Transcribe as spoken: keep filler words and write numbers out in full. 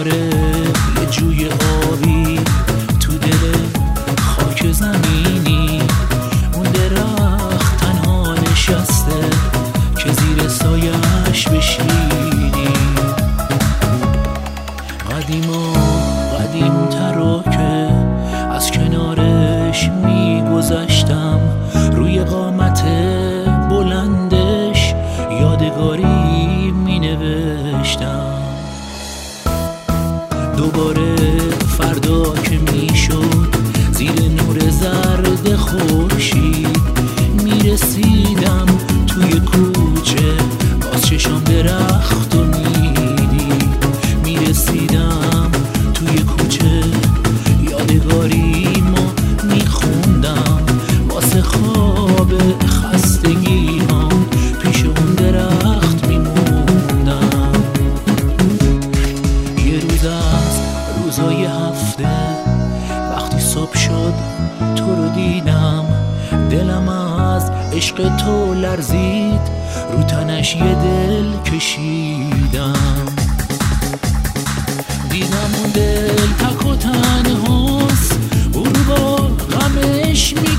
کناره یه جوی آبی تو دل خاک زمینی، اون درخت تنها نشسته که زیر سایش بشینی. قدیما قدیم ترا که از کنارش میگذشتم، روی قامت بلندش یادگاری مینوشتم. دوباره فردا که میشد زیر نور زرد خورشید میرسیدم توی کوچه، باز چشام درخت و میدید. میرسیدم توی کوچه یادگاری ما میخوندم، واسه خواب خستگی هم پیش اون درخت میموندم. یه روز از روزای هفته وقتی صبح شد تو رو دیدم، دلم از عشق تو لرزید، رو تنش یه دل کشیدم. دیدم اون دل تک و تنهاست، او رو با غمش می